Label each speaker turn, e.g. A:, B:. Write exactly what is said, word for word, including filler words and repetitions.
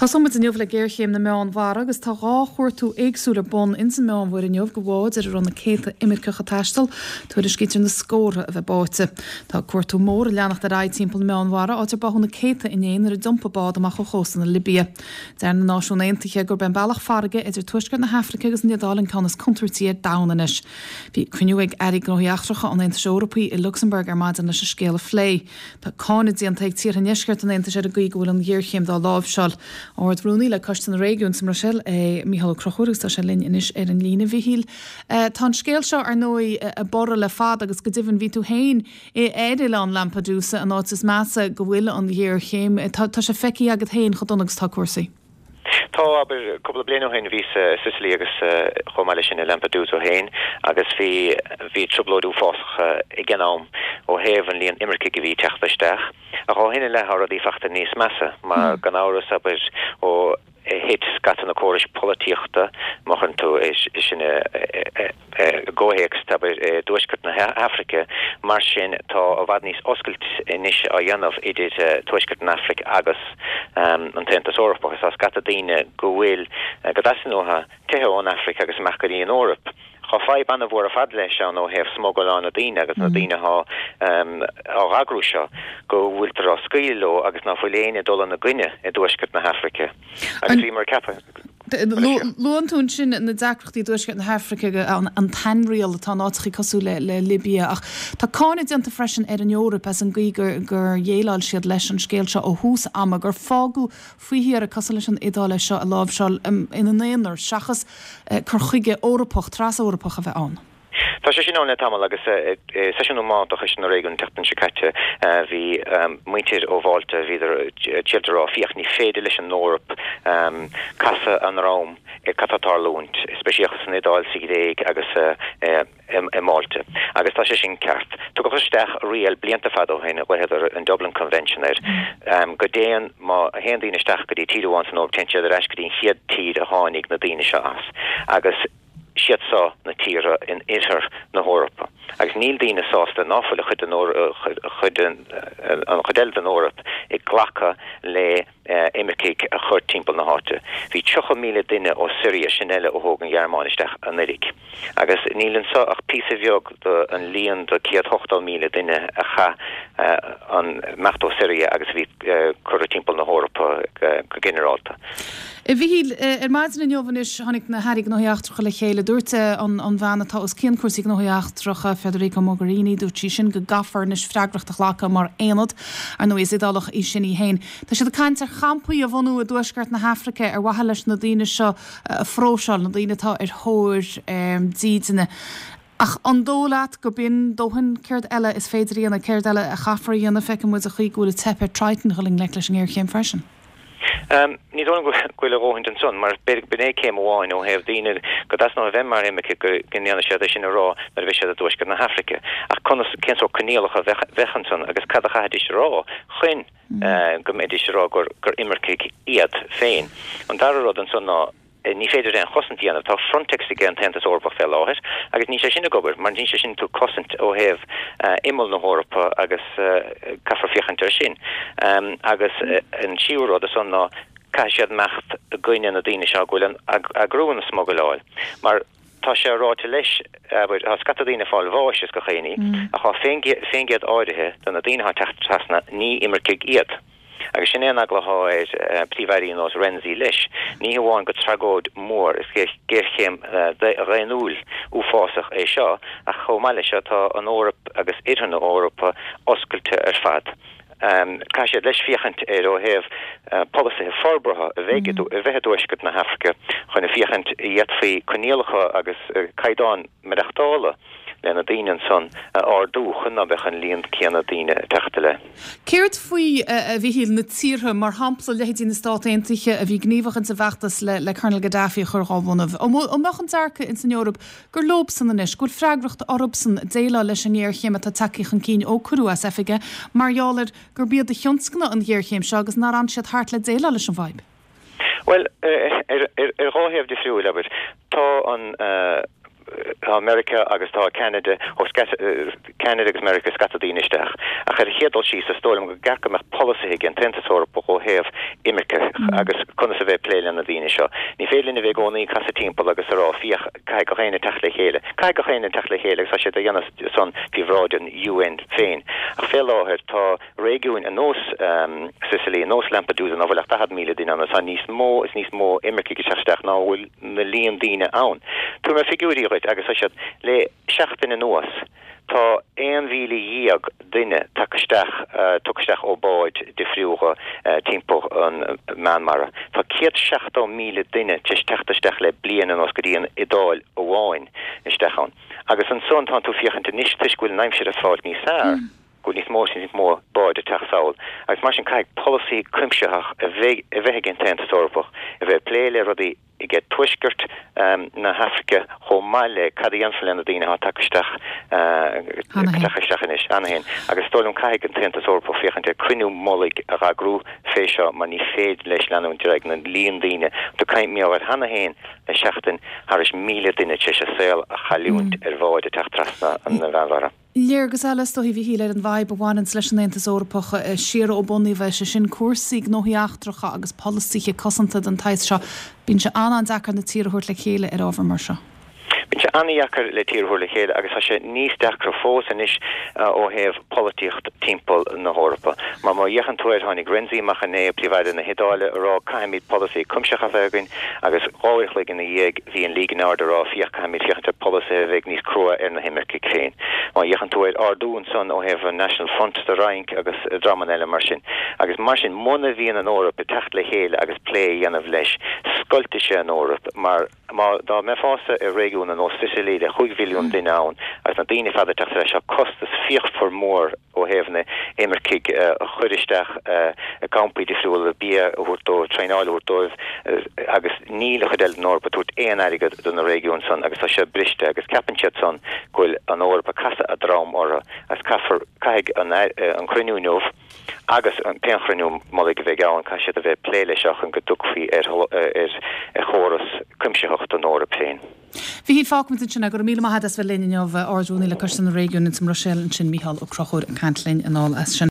A: Tá somit in jofle géirchéim na meán war agus tá rá chuirtú éagsúla bon in sa meán bhfuir in jofh goháid ar an na céta imircecha taistal tuair is cítar na scóra a bheith báite. Tá cuairtú mór leannacht a ráid timppla meán war áidir ba na céta in éanaar a dumpabád amach go chósan na Libia. Dear na náisiún aontaithe gur ben bailach farige idir tuisgur na Hafrica agus nídálinn canas controirtíar dánanis. Bhí cruinniuigh Erik Grohiachtracha an Aontas Eorpaí i Luxemburg ar maidin na sa scéala flé. Tá cánaidí an teag tír an neisceart an Aontas ar a gaí gohfuil an ghéirchéim dá lábhseáil. Áard brúnaí le costan réún sa Rochelle é Mícheál Crochúras tá sé linn inis ar an lína bhíhíl. Tá scéal seo ar nói a borra le fad agus go dtíhann ví tú hain é éidirán Lampedusa an átas measa go bhfuil an ghéirchéim. Tá sé feici agad hain chodónagus tá cuasaí.
B: Tá aber couple blian hen ví Sicily agus chomáile sin Lampedusa hain agus hí hí troblódú fásach i gnáam ó hehan líon imirce go bhí teachtasteach a rá hinine lethar a dí fachta níos measa mar gan áras aber ó hit scatan na choris políochta mochan tú is sin ggóhéex aber dúiscut na Africa mar sin tá a bhd níos oscailt inis a dhéanamh idir tuiscut na Africa agus an Aontas Eorpa agus a scata daoine go bhfuil go dasanótha tuthe ón Africa agus meachchaí an Eorp. Cha fáib anna bhór a fad leis an ó heh smógáil na daine agus na daine há á agrú seo go bhfuil tar á scaoiló agus ná fuiléine dul na gcuine i dúiscut na Hafrica agus bhí mar cappa.
A: Luan tún sin na dacrochtaí dúiscut na Hafrica an tanrial atá átaí cosú le Libia ach tá cána dionanta freisin ar an Eorp as an gcuigur gur dhéáil siad leis an scéal seo ó hús ama gur fágu faoíar a cos leis an idáile seo a lábhseáil ina néanaar seachas chur chuige Eorpach tras Eorpach a bheith an.
B: Tá sé sin ána tam agus sesiún máach sin réún tetan sicate hí muintir ó bháilte híidir tíidir á fiochní féidir leis an Eorp casa an rám i catatarlúnt, speisiachas an idáil sigdéig agus i Málte. Agus tá sé sin ceart. Tu go fuisteach rial blianta fadó héna bheidir an Dublin Convention ar go déan má héandíine isteach go dtí tíúháin an Eorp tense ar eis go dtín chiad tíd a hánig na daine se as. Agus siad sá na tíre in itar na Eorpa. Agus níl dína sásta náfuil chud an chudel an Eorp i ghlacha le imirciigh a chur timppla na háte. Bhí tucha míle duine ó Syria sinile ó thógan Gearmánisteach an Iric. Agus nílann sa ach písa bheog an líon do ciad hochtál míle duine a cha an mecht ó Syria agus bhí chur timppla na Eorpa go generálta.
A: I bhíl ar maidin in jobhanis tháinig na Harig Nóíochtracha le chéile dúirte an bhenatá os cían cuasaí Nóíochtracha Federico Mogherini dúirtí sin go gafar nes freagracht a chhlacha mar éanad ar nó is idálach í sin í hain. Tá siad a caiint ar champaí a bhhanú a dúisceart na Hafrica ar wathe leis na daine seo a phróseáil na dainetá ar thóir díideanna. Ach an dólaat go bin dóhan céird eile is féidirí anna céird eile a chafarí anna fecin muid a chuí gúla tepe tritan chuling le leis an ghéirchéim freisin.
B: Um, ní dóna gohfuil roiint an son, mar beidir bené céim amháin ó heh daine go das ná bheith mar imice go gníanana siad sin rá mar bheith siad a dúisceart na Hafrica. Ach conas cén ó cníalacha bhechan son agus cadacha is rá chuin go méid is rá gur gur imirciigh iad féin. An darrad an son ná ní féidir an chosantíanamh tá Frontex i an Aontas Eorpa fel láthir, agus ní sé sin gobar, mar ní sé sin tú cosint ó heh imol na Eorpa agus cafar fiochantar sin. Agus an siúrad a son ná cai siad mecht a gcuine na daine seo ghfuil a grúan na smógáil. Mar tá sé ráte leis a scata daine fáil bháis go chéine a chá féingiad áirithe don na daine teachtasna ní imirciigh iad. Agus sin éon aglaá ar príomhairí nó Renzi leis, ní hamháin go tragóid mór is géirchéim réanúil ú fásach é seo a chomáile seo tá an Eorp agus idir na Eorpa oscailte ar fad. Cá sé leis fiachant ar ó heh policy forbratha a bheith dúisceart na Hafrica chuna fiachant iad faoi coníalacha agus caidáin meachtála lena daine son ardú chuna bechan líon céanna daine teachta le.
A: Céirt faoi a bhíhíil na tíre mar hampla lehéid na Stát Aontaithe a bhí gníomhachan sa bheachtas le le Colonel Gaddafi chur gábhanamh. Ó mechan tarcha in san Eorp gur lóbsan inis, gur freagracht Orpsan déile leis an ghéirchéim a takeíchan cín ó cuaúas efige, margheallar gur bíad a thionscna an ghéirchéim seo agus ná an siad thart le déile leis an bhaib.
B: Well, ar ráhéamh de friúil aber tá an America agus tá Canada ó Canada agus America scatadíisteach a chu hédal sí sa stólam go gacaach policy gin tentasóra po heh imimecha agus chuna sa bheith pléile na dtíine seo. Ní félinn a bheith gcónaí casa timp agus ará fioch cai go chéine teach le chéile. Cai go chéine teach le chéile sa sé a dhéana son fihráidin U N féin. A fé láthir tá régiún a nós um, Sicily, a nós Lampedusa ná bhfuil had míle duine an san níos mó is níos mó imimecha go teach ná bhfuil na líon duine ann. Tú mar figúí roiit agus sa le seachtain an nuas tá éon mhíle díag duine tuisteach tuisteach ó báid de friúga timppó an Myanmar. Tá céad seachtó míle duine teis teachtasteach le blian an os go dtíon idáil ó bháin isteachán. Agus an son tá tú fiochananta níos tuisgúil naimseir a fáil níos sár. Go níos mór sin mór báid a teachsáil. Agus mar sin caiig policy crimseach a bheith gin tent sorpach a bheith pléile rodí I get tuisgurt um, na Africa cho maile cadi anflen a dine ha takeach takeach is anhin agus stolum caiig an tenta sorpo fichant a crinu mollig a ragrú féisio man ní féid leis lenu direct na líon dine to kaint mi ar hanna hen le seachtain har is míle dine te a sel a chalúnt er bháid a tachttrasna an na bhara.
A: Léirgus elas do hí híile an bhaib bháin leis an éanta órapacha siar ó buní bheith se sin cuasaí nóíachtracha agus policyche cosanta an tais seo bín se an an dachar na tíorthirt le chéile ar ábhar mar seo.
B: Bín se aníachar le tíorthirt le chéile agus se níos dechar fós inis ó heh políocht timppel na Europa. Mar má dhéchan túir tháinig grinsaí machané príomhide na hidáile ará caiimid policy cumseach a bhegain agus áirlaigh in na dhéag hí an lígan árdará fioch caiimid fiachtar policy a bheith níos crua ar na himmercic féin. Má dhéchan túir ardún son ó heh National Front de Rheink agus draman eile mar sin. Agus mar sin muna bhíon an Europa techt le chéile agus plé dhéanamh leis scoilteise an Europa mar má dá me fása a régiún an ó Sicily de chuig bhiliún duine ann agus na daoine fada teach leis a costas fioch for mór ó hefna émerkiig a chuiristeach a campi de friúil a bí a hurtó treáil hurtóibh agus níle chudel an Orpa tuairt éon aige don na régiún san agus a se briste agus capansead san goil an Orpa casa a drám ora as caafar caiig an an cruinúneomh agus an peanchruinú mollig a bheith gáin caiisiad a bheith pléile seach an go dúchfaí ar ar chóras cumseocht an Orpa féin.
A: Bhí hí fágmint sin gur míle maithad as bheith líneomh ardúnaí le costan na régiún in Rochelle sin Mícheál Ó Crochúr an Cantlainn an all as sin.